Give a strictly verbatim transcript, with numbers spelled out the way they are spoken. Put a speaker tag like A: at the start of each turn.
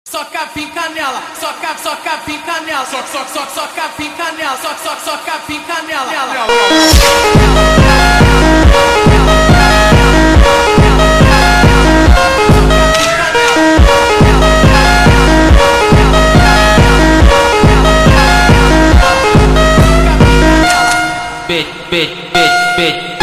A: Soca pinca nela, soca, soca pinca nela, soca, soca, soca, soca pinca nela, soca, soca, soca pinca nela. Bit, bit, bit, bit.